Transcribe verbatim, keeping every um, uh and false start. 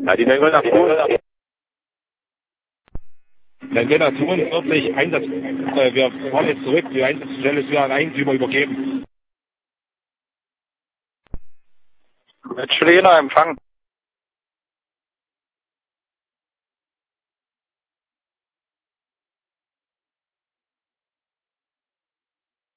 Ja, die nehmen wir nach Polen. Dann geht er zu uns, wirklich Einsatz, äh, wir fahren jetzt zurück, die Einsatzstelle ist wieder an Eigentümer übergeben. Mit Schlener Empfang.